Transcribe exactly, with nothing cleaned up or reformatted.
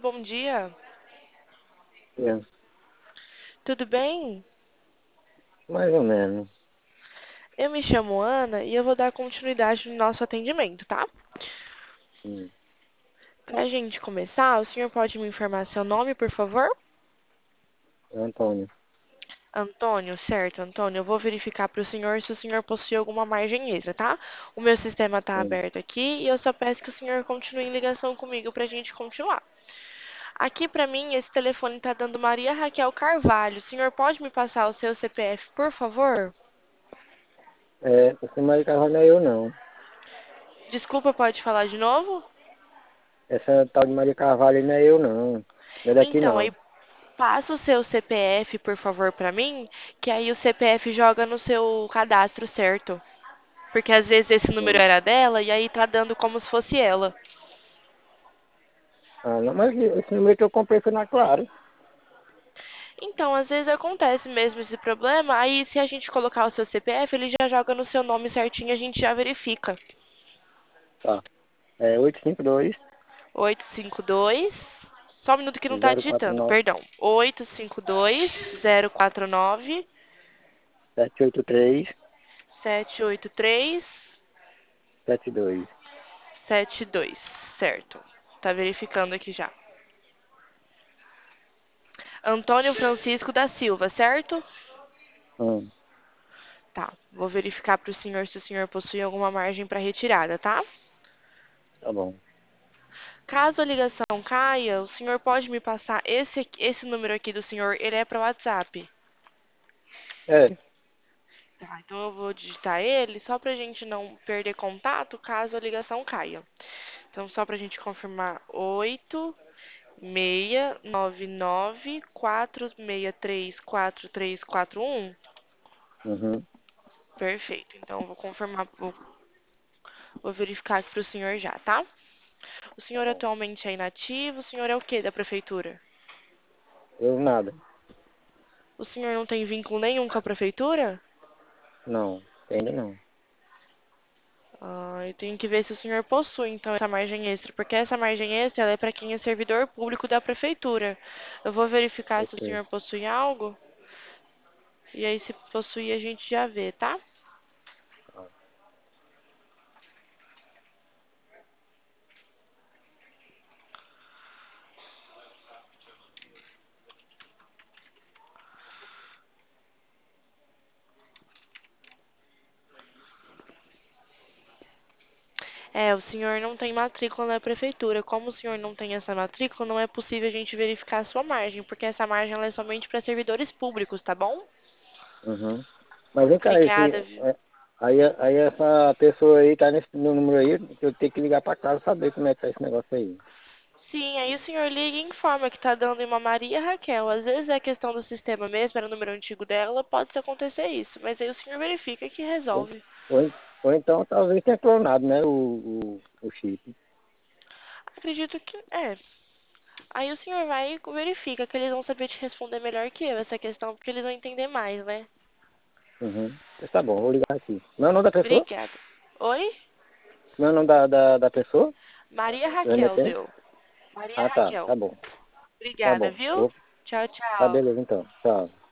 bom dia. É, Tudo bem? mais ou menos. Eu me chamo Ana e eu vou dar continuidade no nosso atendimento, tá? Hum. Pra gente começar, o senhor pode me informar seu nome, por favor? É Antônio. Antônio, certo, Antônio. Eu vou verificar para o senhor se o senhor possui alguma margem extra, tá? O meu sistema está Hum. aberto aqui e eu só peço que o senhor continue em ligação comigo para a gente continuar. Aqui para mim, esse telefone está dando Maria Raquel Carvalho. O senhor pode me passar o seu C P F, por favor? É, esse Maria Carvalho não é eu, não. Desculpa, pode falar de novo? Essa tal de Maria Carvalho aí não é eu, não. Não é daqui, Então, aí não. passa o seu C P F, por favor, para mim, que aí o C P F joga no seu cadastro, certo? Porque às vezes esse número Hum. era dela e aí tá dando como se fosse ela. Ah, não, mas esse número que eu comprei foi na Claro. Então, às vezes acontece mesmo esse problema, aí se a gente colocar o seu C P F, ele já joga no seu nome certinho, a gente já verifica. Tá. É oito cinco dois, oito cinco dois, só um minuto que não tá zero quatro digitando, nove, perdão. oito cinco dois, zero quatro nove, sete oito três, sete oito três, sete dois. sete dois, certo. Tá verificando aqui já. Antônio Francisco da Silva, certo? Hum. Tá. Vou verificar para o senhor se o senhor possui alguma margem para retirada, tá? Tá bom. Caso a ligação caia, o senhor pode me passar esse, aqui- esse número aqui do senhor, ele é para o WhatsApp. É. Tá, então eu vou digitar ele só para a gente não perder contato caso a ligação caia. Então, só para a gente confirmar, oito seis nove nove quatro seis três quatro três quatro um. Uhum. Perfeito. Então, eu vou confirmar, vou, vou verificar aqui para o senhor já, tá? O Tá senhor bom. atualmente é inativo, o senhor é o quê da prefeitura? Eu nada. O senhor não tem vínculo nenhum com a prefeitura? Não. Ainda não. Ah, eu tenho que ver se o senhor possui, então, essa margem extra, porque essa margem extra ela é para quem é servidor público da prefeitura. Eu vou verificar se o Ok. senhor possui algo, e aí se possuir a gente já vê, tá? Tá. É, o senhor não tem matrícula na prefeitura. Como o senhor não tem essa matrícula, não é possível a gente verificar a sua margem, porque essa margem ela é somente para servidores públicos, tá bom? Uhum. Mas vem cá, esse, Obrigada, viu? é, aí, aí essa pessoa aí tá nesse no número aí, que eu tenho que ligar pra casa saber como é que tá esse negócio aí. Sim, aí o senhor liga e informa que tá dando em uma Maria Raquel. Às vezes é questão do sistema mesmo, era o número antigo dela, pode acontecer isso. Mas aí o senhor verifica que Ou, resolve. ou, en- ou então talvez tenha clonado, né, o, o, o chip. Acredito que é. Aí o senhor vai e verifica que eles vão saber te responder melhor que eu essa questão, porque eles vão entender mais, né? Uhum. Pois tá bom, vou ligar aqui. Não é o nome da pessoa? Obrigada. Oi? Não é o nome da, da, da pessoa? Maria Do Raquel remetente? deu. Maria Ah, tá, Raquel. tá bom. Tá Obrigada, bom. viu? Vou, Tchau, tá tchau. beleza então. Tchau.